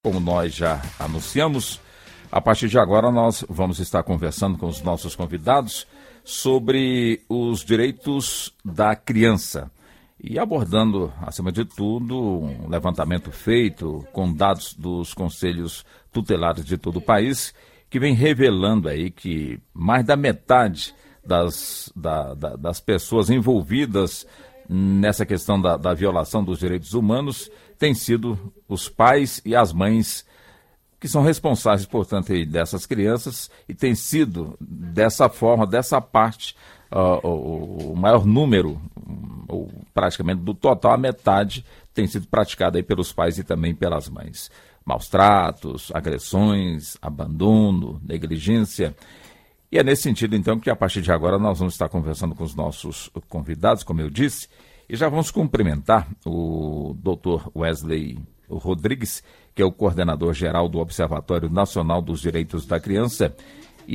Como nós já anunciamos, a partir de agora nós vamos estar conversando com os nossos convidados sobre os direitos da criança e abordando, acima de tudo, um levantamento feito com dados dos conselhos tutelares de todo o país, que vem revelando aí que mais da metade das pessoas envolvidas nessa questão da violação dos direitos humanos tem sido os pais e as mães que são responsáveis, portanto, aí, dessas crianças, e tem sido dessa forma, dessa parte, o maior número, ou praticamente do total, a metade tem sido praticada aí pelos pais e também pelas mães. Maus tratos, agressões, abandono, negligência. E é nesse sentido, então, que a partir de agora nós vamos estar conversando com os nossos convidados, como eu disse, e já vamos cumprimentar o Dr. Wesley Rodrigues, que é o coordenador geral do Observatório Nacional dos Direitos da Criança, e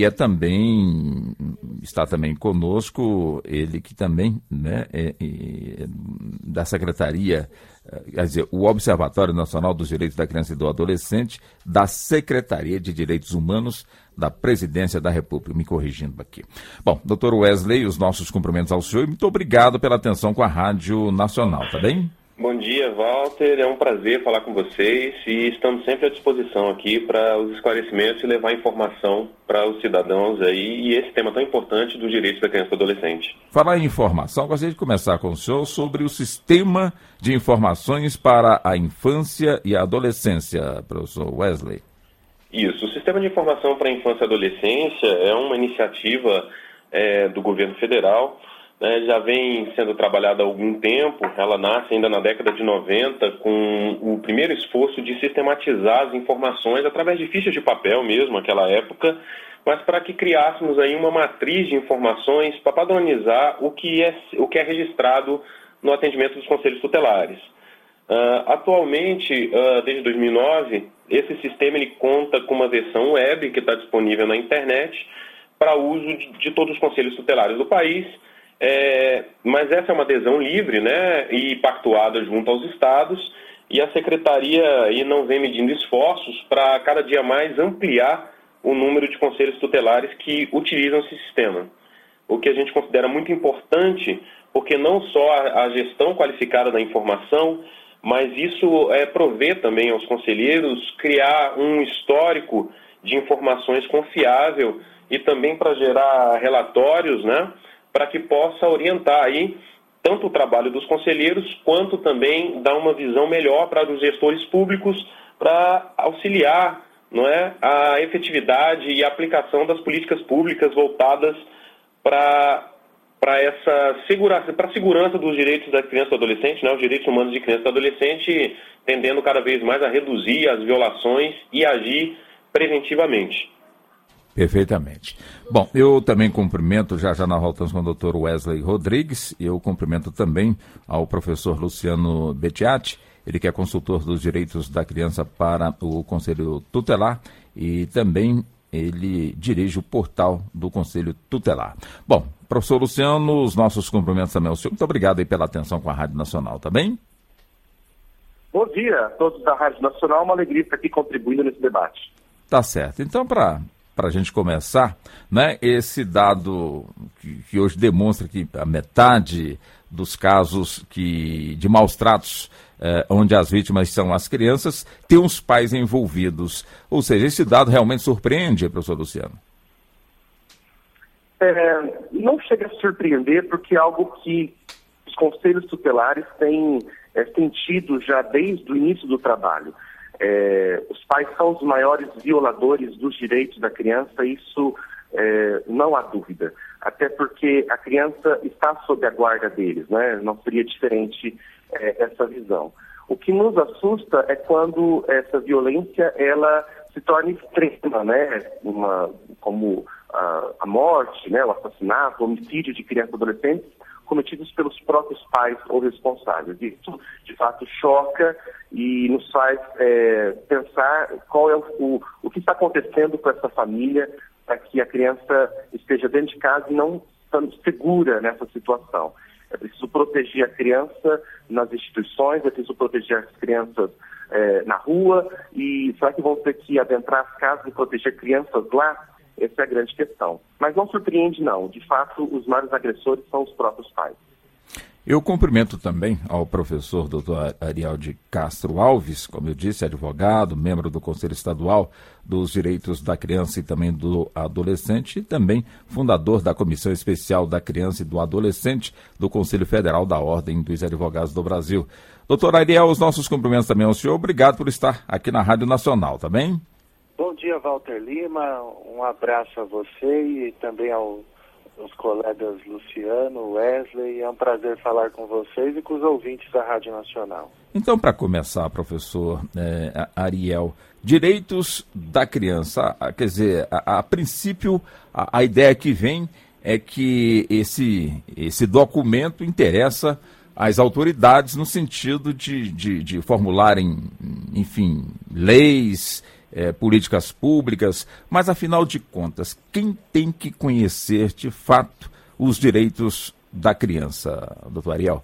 está também conosco ele que também, da Secretaria, quer dizer, o Observatório Nacional dos Direitos da Criança e do Adolescente, da Secretaria de Direitos Humanos da Presidência da República, me corrigindo aqui. Bom, doutor Wesley, os nossos cumprimentos ao senhor e muito obrigado pela atenção com a Rádio Nacional, tá bem? Bom dia, Walter. É um prazer falar com vocês e estamos sempre à disposição aqui para os esclarecimentos e levar informação para os cidadãos aí e esse tema tão importante dos direitos da criança e do adolescente. Falar em informação, gostaria de começar com o senhor sobre o Sistema de Informações para a Infância e a Adolescência, professor Wesley. Isso, o Sistema de Informação para a Infância e Adolescência é uma iniciativa do governo federal. Já vem sendo trabalhada há algum tempo, ela nasce ainda na década de 90 com o primeiro esforço de sistematizar as informações através de fichas de papel mesmo, naquela época, mas para que criássemos aí uma matriz de informações para padronizar o que é registrado no atendimento dos conselhos tutelares. Atualmente, desde 2009, esse sistema ele conta com uma versão web que está disponível na internet para uso de todos os conselhos tutelares do país. Mas essa é uma adesão livre, e pactuada junto aos estados, e a Secretaria aí não vem medindo esforços para cada dia mais ampliar o número de conselhos tutelares que utilizam esse sistema. O que a gente considera muito importante, porque não só a gestão qualificada da informação, mas isso provê também aos conselheiros criar um histórico de informações confiável e também para gerar relatórios, para que possa orientar aí tanto o trabalho dos conselheiros, quanto também dar uma visão melhor para os gestores públicos, para auxiliar a efetividade e a aplicação das políticas públicas voltadas para essa segurança, para a segurança dos direitos da criança e do adolescente, os direitos humanos de criança e adolescente, tendendo cada vez mais a reduzir as violações e agir preventivamente. Perfeitamente. Bom, eu também cumprimento, já nós voltamos com o Dr. Wesley Rodrigues, eu cumprimento também ao professor Luciano Bettiati, ele que é consultor dos direitos da criança para o Conselho Tutelar e também ele dirige o portal do Conselho Tutelar. Bom, professor Luciano, os nossos cumprimentos também ao senhor. Muito obrigado aí pela atenção com a Rádio Nacional, tá bem? Bom dia a todos da Rádio Nacional, uma alegria estar aqui contribuindo nesse debate. Tá certo. Então, para a gente começar, esse dado que hoje demonstra que a metade dos casos de maus tratos, onde as vítimas são as crianças, tem os pais envolvidos. Ou seja, esse dado realmente surpreende, professor Luciano? Não chega a surpreender, porque é algo que os conselhos tutelares têm tido já desde o início do trabalho. Os pais são os maiores violadores dos direitos da criança, isso não há dúvida. Até porque a criança está sob a guarda deles, não seria diferente essa visão. O que nos assusta é quando essa violência ela se torna extrema, como a morte, o assassinato, o homicídio de crianças e adolescentes cometidos pelos próprios pais ou responsáveis. Isso, de fato, choca e nos faz pensar qual é o que está acontecendo com essa família para que a criança esteja dentro de casa e não estando segura nessa situação. É preciso proteger a criança nas instituições, é preciso proteger as crianças na rua, e será que vão ter que adentrar as casas e proteger crianças lá? Essa é a grande questão. Mas não surpreende, não. De fato, os maiores agressores são os próprios pais. Eu cumprimento também ao professor Dr. Ariel de Castro Alves, como eu disse, advogado, membro do Conselho Estadual dos Direitos da Criança e também do Adolescente, e também fundador da Comissão Especial da Criança e do Adolescente do Conselho Federal da Ordem dos Advogados do Brasil. Doutor Ariel, os nossos cumprimentos também ao senhor. Obrigado por estar aqui na Rádio Nacional, tá bem? Bom dia, Walter Lima. Um abraço a você e também aos colegas Luciano, Wesley. É um prazer falar com vocês e com os ouvintes da Rádio Nacional. Então, para começar, professor Ariel, direitos da criança, quer dizer, a princípio, a ideia que vem é que esse documento interessa às autoridades no sentido de formularem, enfim, leis, políticas públicas, mas afinal de contas, quem tem que conhecer de fato os direitos da criança, doutor Ariel?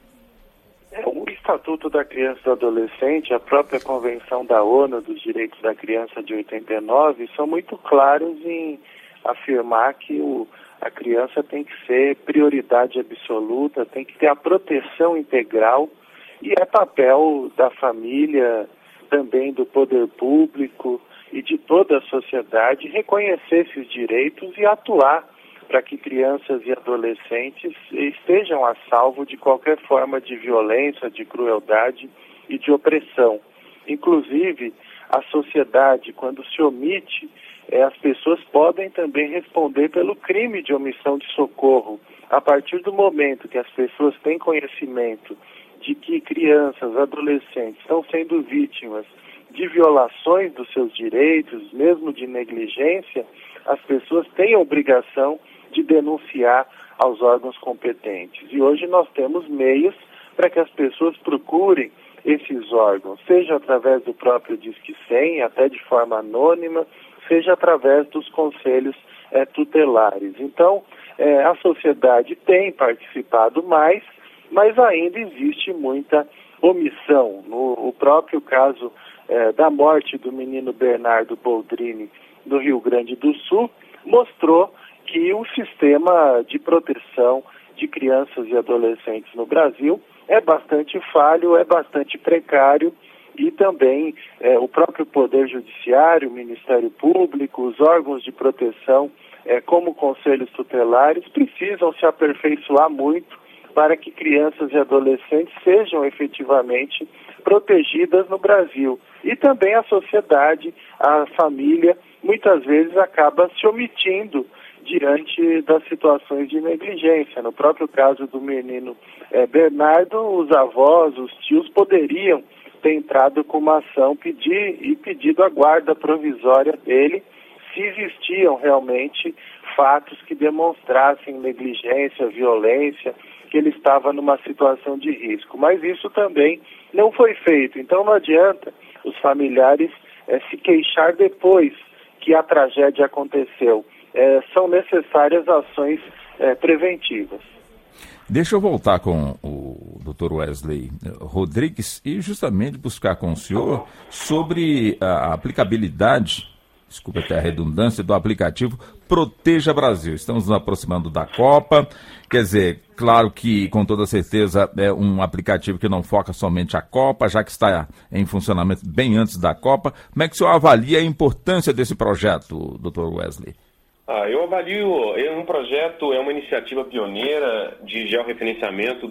O Estatuto da Criança e do Adolescente, a própria Convenção da ONU dos Direitos da Criança de 89, são muito claros em afirmar que a criança tem que ser prioridade absoluta, tem que ter a proteção integral, e é papel da família, também do poder público e de toda a sociedade reconhecer esses direitos e atuar para que crianças e adolescentes estejam a salvo de qualquer forma de violência, de crueldade e de opressão. Inclusive, a sociedade, quando se omite, as pessoas podem também responder pelo crime de omissão de socorro. A partir do momento que as pessoas têm conhecimento de que crianças, adolescentes estão sendo vítimas de violações dos seus direitos, mesmo de negligência, as pessoas têm a obrigação de denunciar aos órgãos competentes. E hoje nós temos meios para que as pessoas procurem esses órgãos, seja através do próprio Disque 100, até de forma anônima, seja através dos conselhos tutelares. Então, a sociedade tem participado mais, mas ainda existe muita omissão. O próprio caso da morte do menino Bernardo Boldrini no Rio Grande do Sul mostrou que o sistema de proteção de crianças e adolescentes no Brasil é bastante falho, é bastante precário, e também o próprio Poder Judiciário, o Ministério Público, os órgãos de proteção, como conselhos tutelares, precisam se aperfeiçoar muito para que crianças e adolescentes sejam efetivamente protegidas no Brasil. E também a sociedade, a família, muitas vezes acaba se omitindo diante das situações de negligência. No próprio caso do menino Bernardo, os avós, os tios poderiam ter entrado com uma ação pedido a guarda provisória dele, se existiam realmente fatos que demonstrassem negligência, violência, que ele estava numa situação de risco. Mas isso também não foi feito. Então não adianta os familiares se queixar depois que a tragédia aconteceu. São necessárias ações preventivas. Deixa eu voltar com o Dr. Wesley Rodrigues e justamente buscar com o senhor sobre a aplicabilidade, desculpa até a redundância, do aplicativo Proteja Brasil. Estamos nos aproximando da Copa, quer dizer, claro que com toda certeza é um aplicativo que não foca somente a Copa, já que está em funcionamento bem antes da Copa. Como é que o senhor avalia a importância desse projeto, Dr. Wesley? Eu avalio um projeto, é uma iniciativa pioneira de georreferenciamento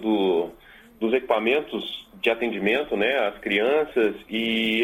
dos equipamentos de atendimento, né, às crianças, e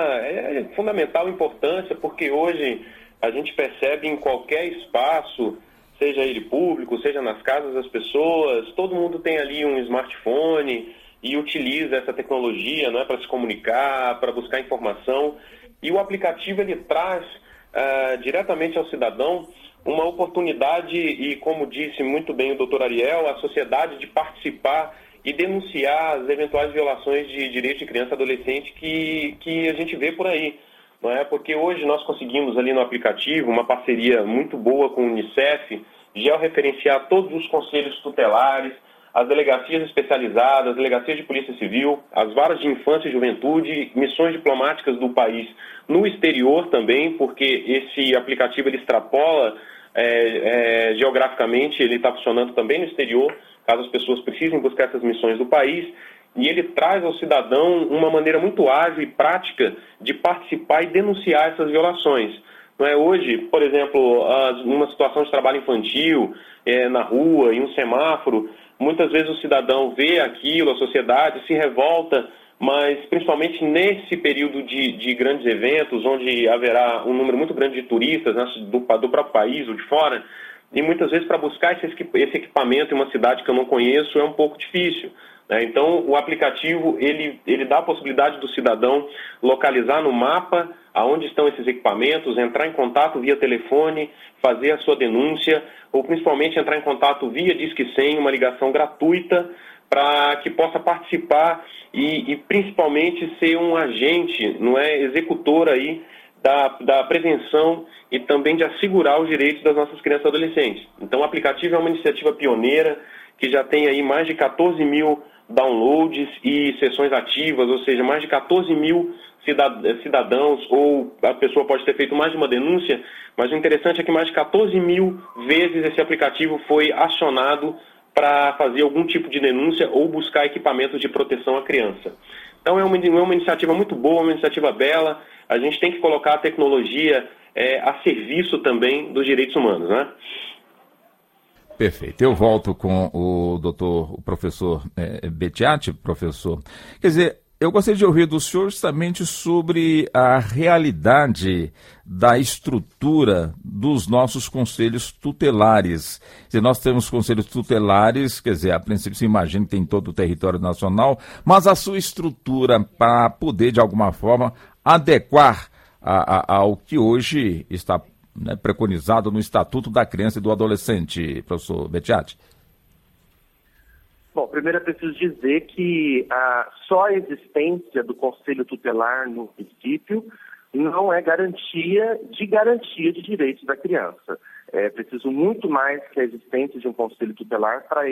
é fundamental importância porque hoje a gente percebe em qualquer espaço, seja ele público, seja nas casas das pessoas, todo mundo tem ali um smartphone e utiliza essa tecnologia, né, para se comunicar, para buscar informação, e o aplicativo ele traz diretamente ao cidadão uma oportunidade e, como disse muito bem o doutor Ariel, a sociedade de participar e denunciar as eventuais violações de direitos de criança e adolescente que a gente vê por aí, não é? Porque hoje nós conseguimos ali no aplicativo uma parceria muito boa com o Unicef, georreferenciar todos os conselhos tutelares, as delegacias especializadas, as delegacias de polícia civil, as varas de infância e juventude, missões diplomáticas do país no exterior também, porque esse aplicativo ele extrapola geograficamente, ele está funcionando também no exterior, caso as pessoas precisem buscar essas missões do país, e ele traz ao cidadão uma maneira muito ágil e prática de participar e denunciar essas violações. Não é? Hoje, por exemplo, numa situação de trabalho infantil, na rua, em um semáforo, muitas vezes o cidadão vê aquilo, a sociedade se revolta, mas principalmente nesse período de grandes eventos, onde haverá um número muito grande de turistas, né, do próprio país ou de fora, e muitas vezes para buscar esse equipamento em uma cidade que eu não conheço é um pouco difícil. Então, o aplicativo, ele dá a possibilidade do cidadão localizar no mapa aonde estão esses equipamentos, entrar em contato via telefone, fazer a sua denúncia, ou principalmente entrar em contato via Disque 100, uma ligação gratuita, para que possa participar e principalmente ser um agente, não é, executor aí da prevenção e também de assegurar os direitos das nossas crianças e adolescentes. Então, o aplicativo é uma iniciativa pioneira que já tem aí mais de 14 mil downloads e sessões ativas, ou seja, mais de 14 mil cidadãos, ou a pessoa pode ter feito mais de uma denúncia, mas o interessante é que mais de 14 mil vezes esse aplicativo foi acionado para fazer algum tipo de denúncia ou buscar equipamentos de proteção à criança. Então é uma iniciativa muito boa, uma iniciativa bela. A gente tem que colocar a tecnologia a serviço também dos direitos humanos, né? Perfeito. Eu volto com o professor Betiatti, professor. Quer dizer, eu gostaria de ouvir do senhor justamente sobre a realidade da estrutura dos nossos conselhos tutelares. Quer dizer, nós temos conselhos tutelares, quer dizer, a princípio se imagina que tem todo o território nacional, mas a sua estrutura para poder, de alguma forma, adequar ao que hoje está preconizado no Estatuto da Criança e do Adolescente, professor Betiatti. Bom, primeiro é preciso dizer que só a existência do Conselho Tutelar no município não é garantia de direitos da criança. É preciso muito mais que a existência de um Conselho Tutelar para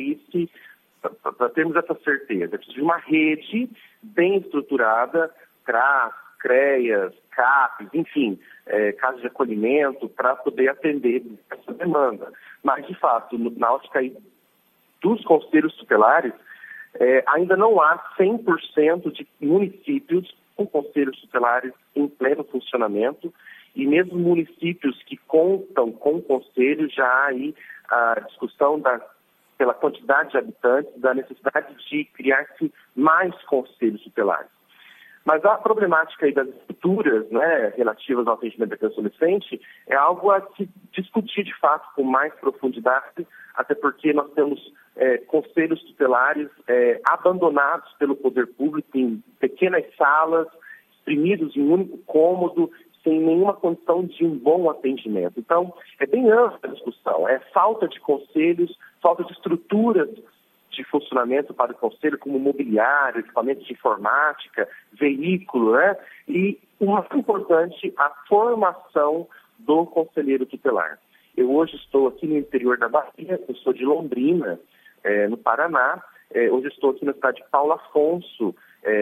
termos essa certeza. É preciso de uma rede bem estruturada, CRAS, CREAS, CAPES, enfim, casos de acolhimento, para poder atender essa demanda. Mas, de fato, na ótica dos conselhos tutelares, ainda não há 100% de municípios com conselhos tutelares em pleno funcionamento, e mesmo municípios que contam com conselhos, já há aí a discussão pela quantidade de habitantes, da necessidade de criar-se mais conselhos tutelares. Mas a problemática aí das estruturas, né, relativas ao atendimento da criança e adolescente é algo a se discutir de fato com mais profundidade, até porque nós temos conselhos tutelares abandonados pelo poder público em pequenas salas, exprimidos em um único cômodo, sem nenhuma condição de um bom atendimento. Então, é bem ampla a discussão. É falta de conselhos, falta de estruturas de funcionamento para o conselho, como mobiliário, equipamentos de informática, veículo, né? E o mais importante, a formação do conselheiro tutelar. Eu hoje estou aqui no interior da Bahia, eu sou de Londrina, no Paraná. Hoje estou aqui na cidade de Paulo Afonso,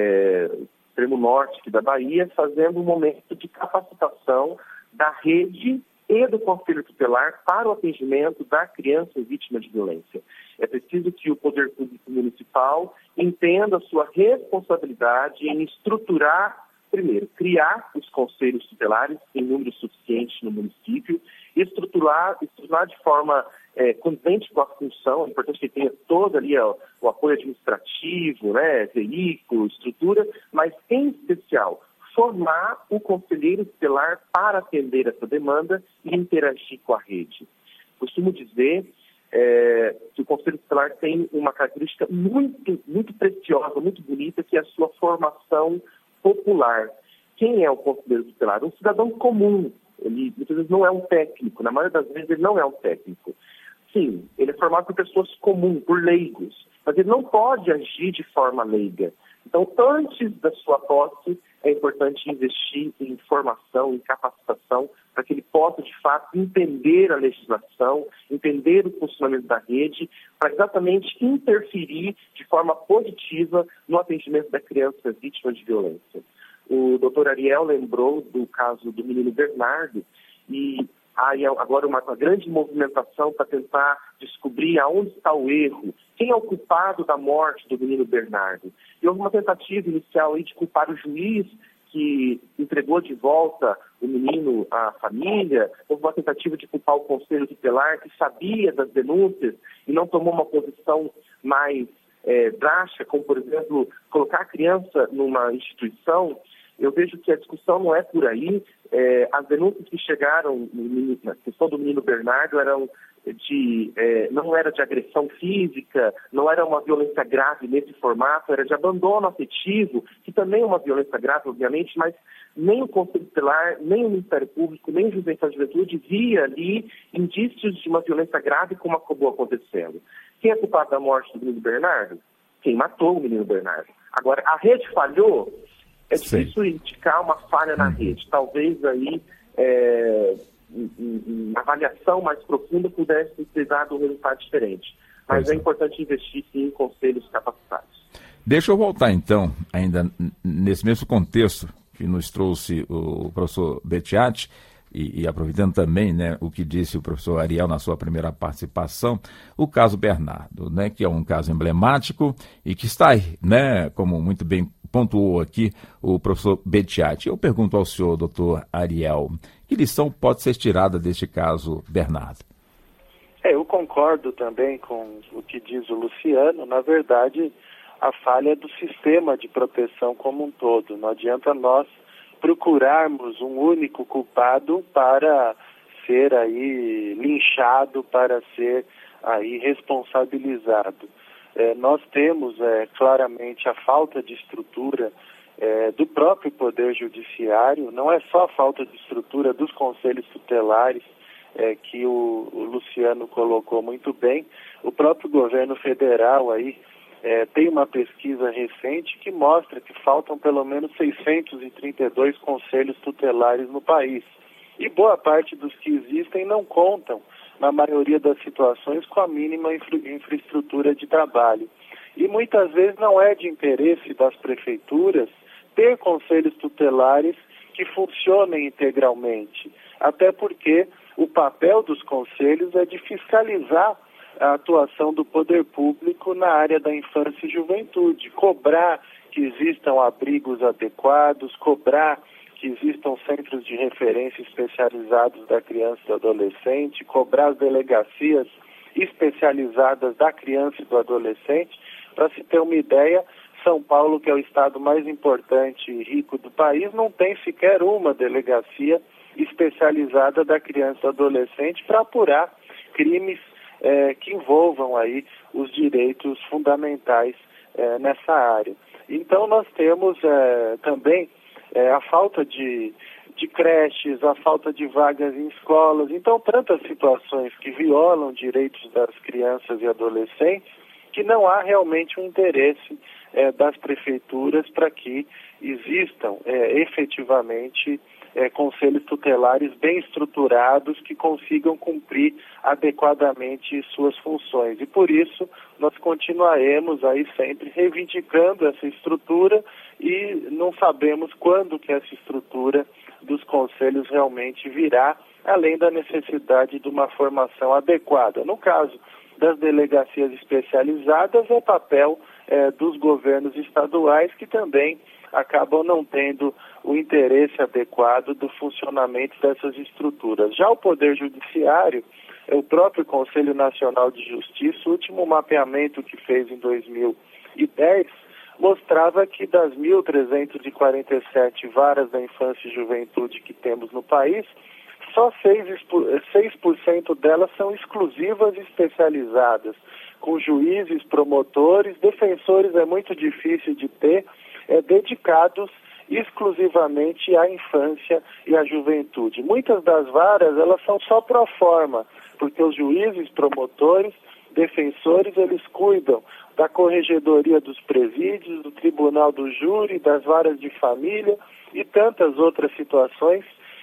extremo norte aqui da Bahia, fazendo um momento de capacitação da rede e do Conselho Tutelar para o atendimento da criança vítima de violência. É preciso que o Poder Público Municipal entenda a sua responsabilidade em estruturar, primeiro, criar os conselhos tutelares em número suficiente no município, estruturar de forma condizente com a função. É importante que tenha todo ali o apoio administrativo, né, veículo, estrutura, mas em especial formar o conselheiro tutelar para atender essa demanda e interagir com a rede. Costumo dizer que o conselho tutelar tem uma característica muito, muito preciosa, muito bonita, que é a sua formação popular. Quem é o conselheiro tutelar? Um cidadão comum. Ele muitas vezes não é um técnico, na maioria das vezes ele não é um técnico. Sim, ele é formado por pessoas comuns, por leigos, mas ele não pode agir de forma leiga. Então, antes da sua posse, é importante investir em formação, em capacitação, para que ele possa, de fato, entender a legislação, entender o funcionamento da rede, para exatamente interferir de forma positiva no atendimento da criança vítima de violência. O doutor Ariel lembrou do caso do menino Bernardo, e há agora uma grande movimentação para tentar descobrir aonde está o erro, quem é o culpado da morte do menino Bernardo. E houve uma tentativa inicial aí de culpar o juiz que entregou de volta o menino à família, houve uma tentativa de culpar o conselho tutelar que sabia das denúncias e não tomou uma posição mais drástica, como, por exemplo, colocar a criança numa instituição. Eu vejo que a discussão não é por aí. As denúncias que chegaram na questão do menino Bernardo não era de agressão física, não era uma violência grave nesse formato, era de abandono afetivo, que também é uma violência grave, obviamente, mas nem o Conselho Tutelar, nem o Ministério Público, nem o Juiz da Juventude via ali indícios de uma violência grave como acabou acontecendo. Quem é culpado da morte do menino Bernardo? Quem matou o menino Bernardo. Agora, a rede falhou? É difícil indicar uma falha na rede. Talvez aí uma avaliação mais profunda pudesse ter dado um resultado diferente. Mas é importante investir sim em conselhos capacitados. Deixa eu voltar então, ainda nesse mesmo contexto que nos trouxe o professor Betiatti, e aproveitando também, né, o que disse o professor Ariel na sua primeira participação, o caso Bernardo, né, que é um caso emblemático e que está aí, né, como muito bem pontuou aqui o professor Betiatti. Eu pergunto ao senhor, doutor Ariel, que lição pode ser tirada deste caso Bernardo? Eu concordo também com o que diz o Luciano. Na verdade, a falha é do sistema de proteção como um todo. Não adianta nós procurarmos um único culpado para ser aí linchado, para ser aí responsabilizado. Nós temos claramente a falta de estrutura do próprio Poder Judiciário, não é só a falta de estrutura dos conselhos tutelares, que o Luciano colocou muito bem. O próprio governo federal aí tem uma pesquisa recente que mostra que faltam pelo menos 632 conselhos tutelares no país. E boa parte dos que existem não contam, na maioria das situações, com a mínima infraestrutura de trabalho. E muitas vezes não é de interesse das prefeituras ter conselhos tutelares que funcionem integralmente, até porque o papel dos conselhos é de fiscalizar a atuação do poder público na área da infância e juventude, cobrar que existam abrigos adequados, cobrar que existam centros de referência especializados da criança e do adolescente, cobrar as delegacias especializadas da criança e do adolescente. Para se ter uma ideia, São Paulo, que é o estado mais importante e rico do país, não tem sequer uma delegacia especializada da criança e do adolescente para apurar crimes que envolvam aí os direitos fundamentais nessa área. Então nós temos também a falta de creches, a falta de vagas em escolas, então tantas situações que violam direitos das crianças e adolescentes que não há realmente um interesse das prefeituras para que existam efetivamente conselhos tutelares bem estruturados que consigam cumprir adequadamente suas funções. E por isso nós continuaremos aí sempre reivindicando essa estrutura e não sabemos quando que essa estrutura dos conselhos realmente virá, além da necessidade de uma formação adequada. No caso das delegacias especializadas, é papel dos governos estaduais que também acabam não tendo o interesse adequado do funcionamento dessas estruturas. Já o Poder Judiciário, o próprio Conselho Nacional de Justiça, o último mapeamento que fez em 2010, mostrava que das 1.347 varas da infância e juventude que temos no país, só 6% delas são exclusivas e especializadas, com juízes, promotores, defensores é muito difícil de ter, dedicados exclusivamente à infância e à juventude. Muitas das varas, elas são só pro forma, porque os juízes, promotores, defensores, eles cuidam da corregedoria dos presídios, do tribunal do júri, das varas de família e tantas outras situações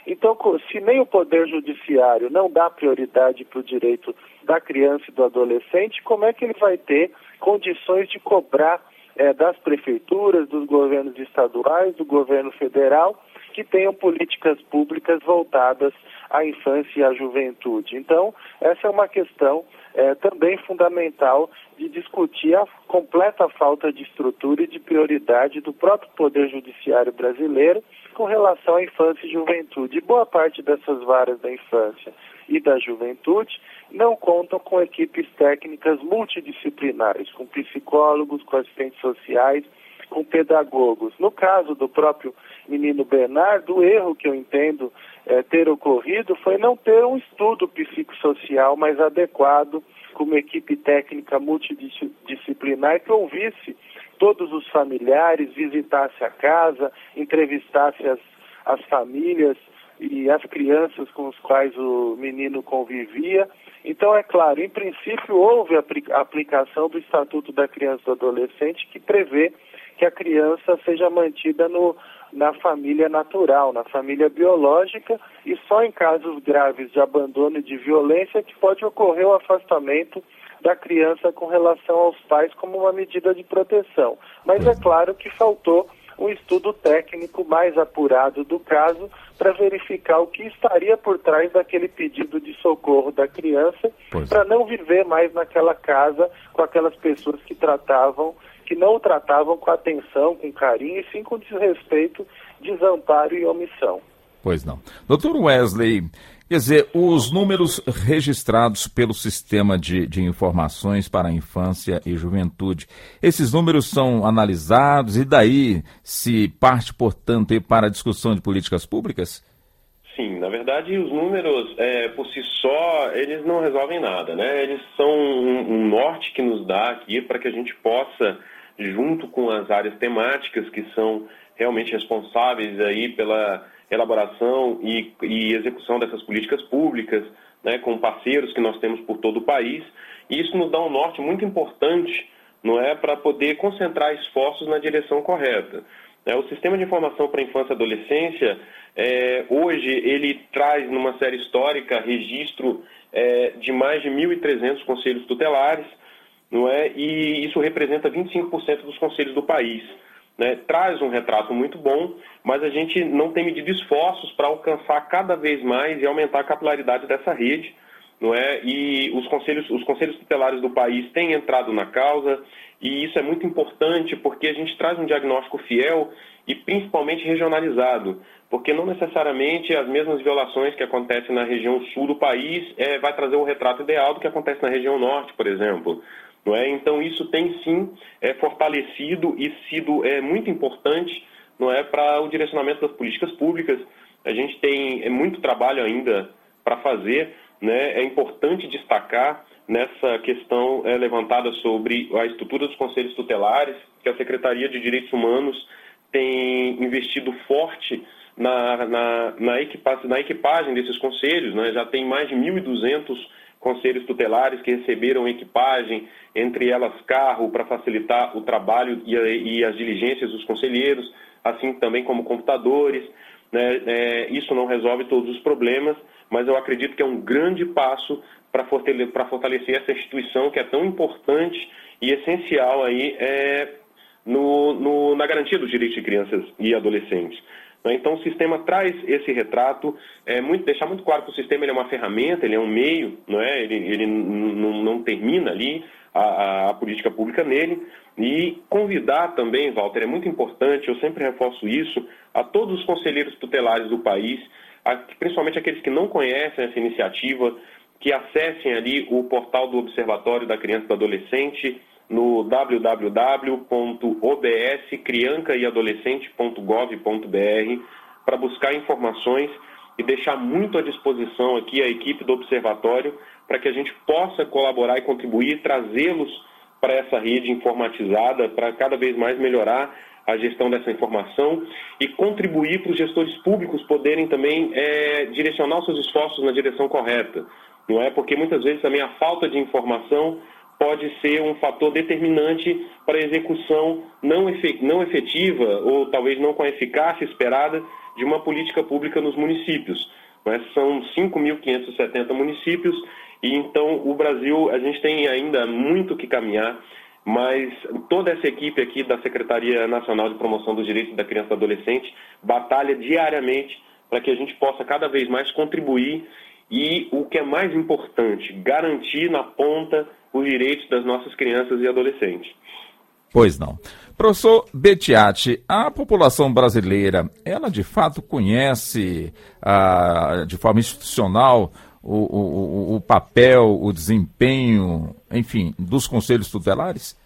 Então, se nem o Poder Judiciário não dá prioridade para o direito da criança e do adolescente, como é que ele vai ter condições de cobrar das prefeituras, dos governos estaduais, do governo federal, que tenham políticas públicas voltadas à infância e à juventude? Então, essa é uma questão também fundamental de discutir a completa falta de estrutura e de prioridade do próprio Poder Judiciário brasileiro com relação à infância e juventude. E boa parte dessas varas da infância e da juventude não contam com equipes técnicas multidisciplinares, com psicólogos, com assistentes sociais, com pedagogos. No caso do próprio menino Bernardo, o erro que eu entendo ter ocorrido foi não ter um estudo psicossocial mais adequado, com uma equipe técnica multidisciplinar que ouvisse todos os familiares, visitasse a casa, entrevistasse as famílias e as crianças com as quais o menino convivia. Então, é claro, em princípio houve a aplicação do Estatuto da Criança e do Adolescente, que prevê que a criança seja mantida na família natural, na família biológica, e só em casos graves de abandono e de violência que pode ocorrer o afastamento da criança com relação aos pais como uma medida de proteção. Mas é claro que faltou um estudo técnico mais apurado do caso para verificar o que estaria por trás daquele pedido de socorro da criança, para não viver mais naquela casa com aquelas pessoas que não o tratavam com atenção, com carinho, e sim com desrespeito, desamparo e omissão. Pois não. Doutor Wesley, quer dizer, os números registrados pelo Sistema de Informações para a Infância e Juventude, esses números são analisados e daí se parte, portanto, para a discussão de políticas públicas? Sim, na verdade os números por si só, eles não resolvem nada, né? Eles são um norte que nos dá aqui para que a gente possa, junto com as áreas temáticas que são realmente responsáveis aí pela elaboração e execução dessas políticas públicas, né, com parceiros que nós temos por todo o país, e isso nos dá um norte muito importante, não é, para poder concentrar esforços na direção correta. O Sistema de Informação para a Infância e Adolescência, hoje, ele traz numa série histórica registro de mais de 1.300 conselhos tutelares, não é? E isso representa 25% dos conselhos do país. Né? Traz um retrato muito bom, mas a gente não tem medido esforços para alcançar cada vez mais e aumentar a capilaridade dessa rede, não é? E os conselhos tutelares do país têm entrado na causa, e isso é muito importante porque a gente traz um diagnóstico fiel e principalmente regionalizado, porque não necessariamente as mesmas violações que acontecem na região sul do país vai trazer o retrato ideal do que acontece na região norte, por exemplo. Não é? Então isso tem sim fortalecido e sido muito importante, não é, para o direcionamento das políticas públicas. A gente tem muito trabalho ainda para fazer, né? É importante destacar nessa questão levantada sobre a estrutura dos conselhos tutelares, que a Secretaria de Direitos Humanos tem investido forte na equipagem desses conselhos, né? Já tem mais de 1.200 conselhos tutelares que receberam equipagem, entre elas carro, para facilitar o trabalho e as diligências dos conselheiros, assim também como computadores. Né? Isso não resolve todos os problemas, mas eu acredito que é um grande passo para fortalecer essa instituição que é tão importante e essencial aí, na garantia dos direitos de crianças e adolescentes. Então o sistema traz esse retrato, deixar muito claro que o sistema ele é uma ferramenta, ele é um meio, não é? Ele não termina ali a política pública nele, e convidar também, Walter, é muito importante, eu sempre reforço isso, a todos os conselheiros tutelares do país, principalmente aqueles que não conhecem essa iniciativa, que acessem ali o portal do Observatório da Criança e do Adolescente, no www.obscriancaeadolescente.gov.br, para buscar informações e deixar muito à disposição aqui a equipe do Observatório para que a gente possa colaborar e contribuir, trazê-los para essa rede informatizada, para cada vez mais melhorar a gestão dessa informação e contribuir para os gestores públicos poderem também direcionar os seus esforços na direção correta. Não é? Porque muitas vezes também a falta de informação pode ser um fator determinante para a execução não efetiva ou talvez não com a eficácia esperada de uma política pública nos municípios. Mas são 5.570 municípios e então o Brasil, a gente tem ainda muito que caminhar, mas toda essa equipe aqui da Secretaria Nacional de Promoção dos Direitos da Criança e do Adolescente batalha diariamente para que a gente possa cada vez mais contribuir e, o que é mais importante, garantir na ponta os direitos das nossas crianças e adolescentes. Pois não. Professor Betiatti, a população brasileira, ela de fato conhece de forma institucional o papel, o desempenho, enfim, dos conselhos tutelares?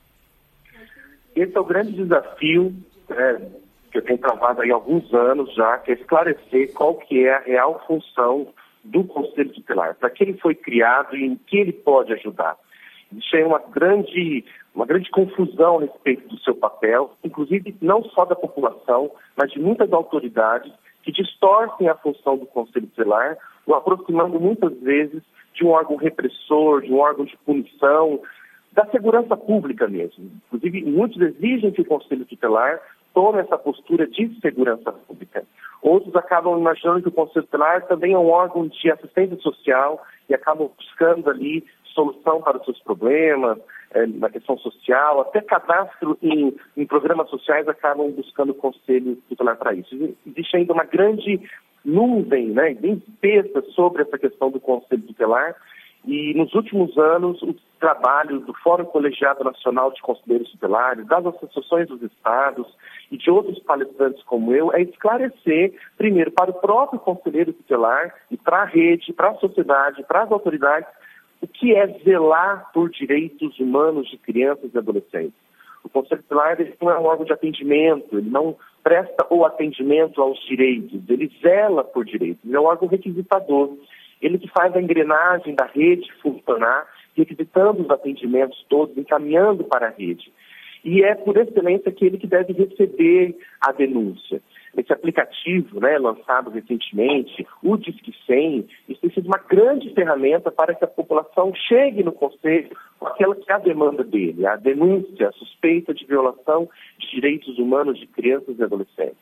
Esse é o grande desafio que eu tenho travado aí há alguns anos já, que é esclarecer qual que é a real função do Conselho Tutelar, para que ele foi criado e em que ele pode ajudar. Isso é uma grande confusão a respeito do seu papel, inclusive não só da população, mas de muitas autoridades que distorcem a função do Conselho Tutelar, o aproximando muitas vezes de um órgão repressor, de um órgão de punição, da segurança pública mesmo. Inclusive, muitos exigem que o Conselho Tutelar tome essa postura de segurança pública. Outros acabam imaginando que o Conselho Tutelar também é um órgão de assistência social e acabam buscando ali solução para os seus problemas, na questão social, até cadastro em programas sociais acabam buscando o Conselho Tutelar para isso. Existe ainda uma grande nuvem, bem espessa sobre essa questão do Conselho Tutelar e nos últimos anos o trabalho do Fórum Colegiado Nacional de Conselheiros Tutelares, das associações dos estados e de outros palestrantes como eu, é esclarecer, primeiro, para o próprio conselheiro tutelar e para a rede, para a sociedade, para as autoridades, o que é zelar por direitos humanos de crianças e adolescentes. O Conselho Tutelar não é um órgão de atendimento, ele não presta o atendimento aos direitos, ele zela por direitos, ele é um órgão requisitador. Ele que faz a engrenagem da rede funcionar, requisitando os atendimentos todos, encaminhando para a rede. E é por excelência aquele que deve receber a denúncia. Esse aplicativo, lançado recentemente, o Disque 100, isso tem sido uma grande ferramenta para que a população chegue no Conselho com aquela que é a demanda dele, a denúncia, a suspeita de violação de direitos humanos de crianças e adolescentes.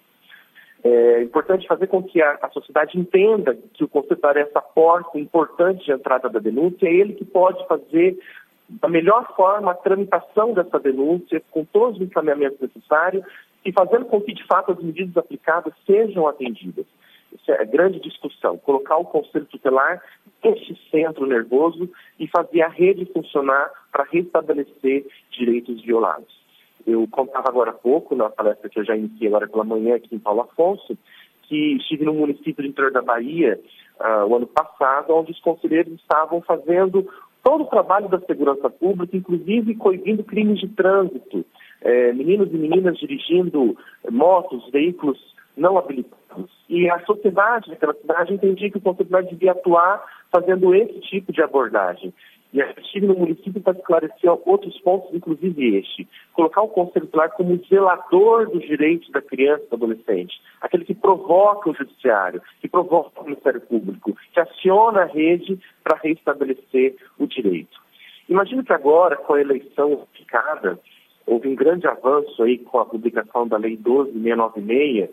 É importante fazer com que a sociedade entenda que o Conselho Tutelar é essa porta importante de entrada da denúncia, é ele que pode fazer da melhor forma a tramitação dessa denúncia, com todos os encaminhamentos necessários e fazendo com que, de fato, as medidas aplicadas sejam atendidas. Isso é a grande discussão, colocar o Conselho Tutelar neste centro nervoso e fazer a rede funcionar para restabelecer direitos violados. Eu contava agora há pouco, na palestra que eu já iniciei agora pela manhã aqui em Paulo Afonso, que estive no município do interior da Bahia o ano passado, onde os conselheiros estavam fazendo todo o trabalho da segurança pública, inclusive coibindo crimes de trânsito, meninos e meninas dirigindo motos, veículos não habilitados. E a sociedade daquela cidade entendia que o Conselho Tutelar devia atuar fazendo esse tipo de abordagem. E eu estive no município para esclarecer outros pontos, inclusive este. Colocar o Conselho Tutelar como zelador dos direitos da criança e do adolescente. Aquele que provoca o judiciário, que provoca o Ministério Público, que aciona a rede para restabelecer o direito. Imagino que agora, com a eleição unificada, houve um grande avanço aí com a publicação da Lei 12.696,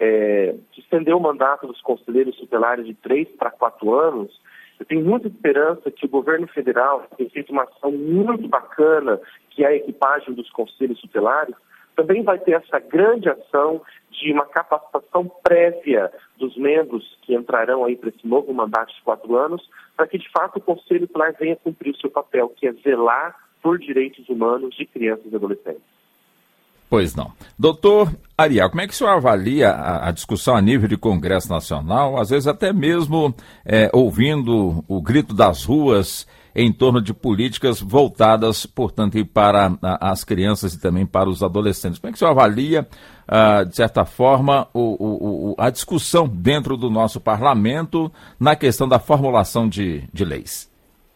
que estendeu o mandato dos conselheiros tutelares de 3 para 4 anos. Eu tenho muita esperança que o governo federal tem feito uma ação muito bacana, que é a equipagem dos conselhos tutelares, também vai ter essa grande ação de uma capacitação prévia dos membros que entrarão aí para esse novo mandato de 4 anos, para que de fato o Conselho Tutelar venha cumprir o seu papel, que é zelar por direitos humanos de crianças e adolescentes. Pois não. Doutor Ariel, como é que o senhor avalia a discussão a nível de Congresso Nacional, às vezes até mesmo ouvindo o grito das ruas em torno de políticas voltadas, portanto, para as crianças e também para os adolescentes? Como é que o senhor avalia, de certa forma, a discussão dentro do nosso parlamento na questão da formulação de leis?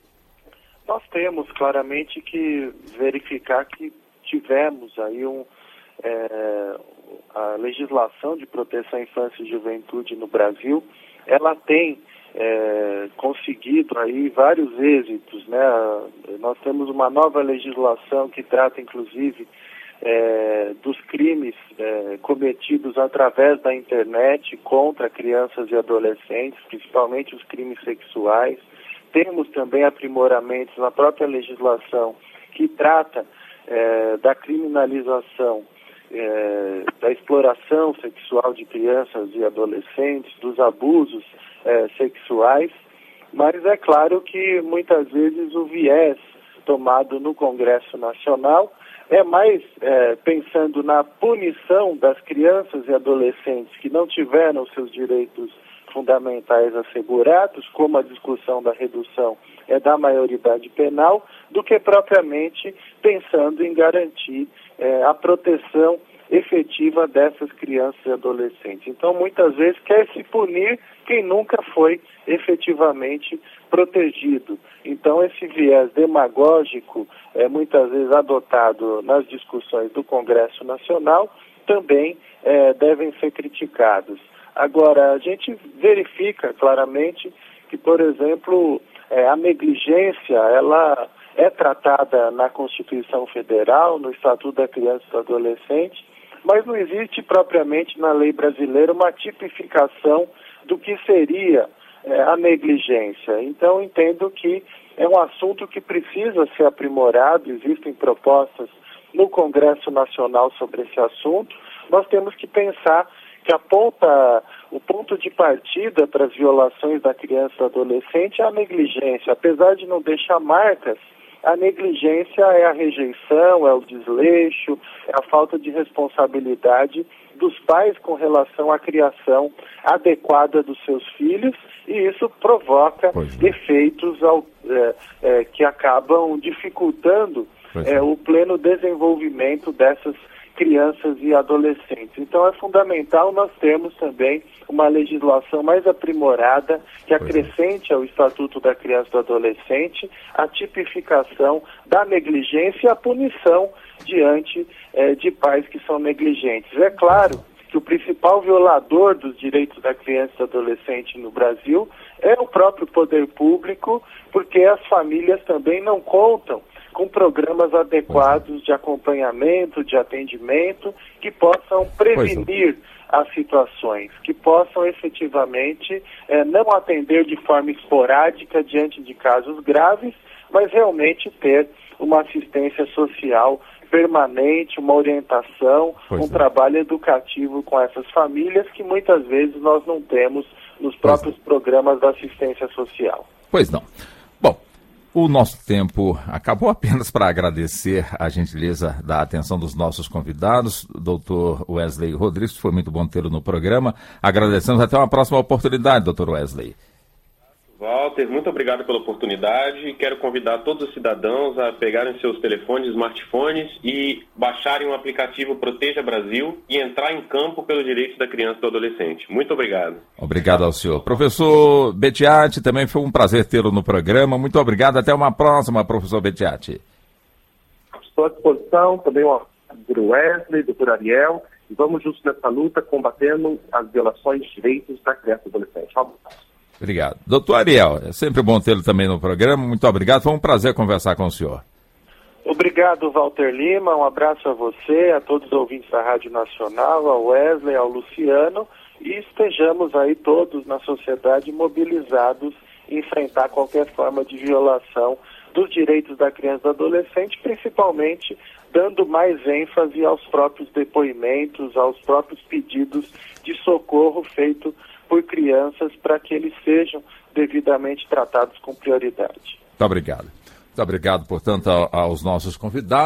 Nós temos claramente que verificar que tivemos aí a legislação de proteção à infância e juventude no Brasil, ela tem conseguido aí vários êxitos, né? Nós temos uma nova legislação que trata, inclusive, dos crimes cometidos através da internet contra crianças e adolescentes, principalmente os crimes sexuais. Temos também aprimoramentos na própria legislação que trata da criminalização da exploração sexual de crianças e adolescentes, dos abusos sexuais, mas é claro que muitas vezes o viés tomado no Congresso Nacional é mais pensando na punição das crianças e adolescentes que não tiveram seus direitos fundamentais assegurados, como a discussão da redução da maioridade penal, do que propriamente pensando em garantir a proteção efetiva dessas crianças e adolescentes. Então, muitas vezes, quer se punir quem nunca foi efetivamente protegido. Então, esse viés demagógico, muitas vezes adotado nas discussões do Congresso Nacional, também devem ser criticados. Agora, a gente verifica claramente que, por exemplo, a negligência, ela é tratada na Constituição Federal, no Estatuto da Criança e do Adolescente, mas não existe propriamente na lei brasileira uma tipificação do que seria a negligência. Então, entendo que é um assunto que precisa ser aprimorado, existem propostas no Congresso Nacional sobre esse assunto. Nós temos que pensar que o ponto de partida para as violações da criança e do adolescente é a negligência. Apesar de não deixar marcas, a negligência é a rejeição, é o desleixo, é a falta de responsabilidade dos pais com relação à criação adequada dos seus filhos, e isso provoca efeitos que acabam dificultando o pleno desenvolvimento dessas crianças e adolescentes. Então é fundamental nós termos também uma legislação mais aprimorada que acrescente ao Estatuto da Criança e do Adolescente a tipificação da negligência e a punição diante de pais que são negligentes. É claro que o principal violador dos direitos da criança e do adolescente no Brasil é o próprio poder público, porque as famílias também não contam com programas adequados de acompanhamento, de atendimento, que possam prevenir as situações, que possam efetivamente não atender de forma esporádica diante de casos graves, mas realmente ter uma assistência social permanente, uma orientação, trabalho educativo com essas famílias que muitas vezes nós não temos nos próprios programas da assistência social. Pois não. Bom, o nosso tempo acabou, apenas para agradecer a gentileza da atenção dos nossos convidados, Dr. Wesley Rodrigues, foi muito bom tê-lo no programa. Agradecemos, até uma próxima oportunidade, Dr. Wesley. Walter, muito obrigado pela oportunidade. Quero convidar todos os cidadãos a pegarem seus telefones, smartphones e baixarem o aplicativo Proteja Brasil e entrar em campo pelos direitos da criança e do adolescente. Muito obrigado. Obrigado ao senhor. Professor Bettiati, também foi um prazer tê-lo no programa. Muito obrigado. Até uma próxima, professor Bettiati. Estou à disposição, também o Dr. Wesley, Dr. Ariel, e vamos juntos nessa luta combatendo as violações de direitos da criança e do adolescente. Um abraço. Obrigado. Doutor Ariel, é sempre bom tê-lo também no programa. Muito obrigado. Foi um prazer conversar com o senhor. Obrigado, Walter Lima. Um abraço a você, a todos os ouvintes da Rádio Nacional, ao Wesley, ao Luciano, e estejamos aí todos na sociedade mobilizados em enfrentar qualquer forma de violação dos direitos da criança e do adolescente, principalmente dando mais ênfase aos próprios depoimentos, aos próprios pedidos de socorro feito por crianças para que eles sejam devidamente tratados com prioridade. Muito obrigado. Muito obrigado, portanto, aos nossos convidados.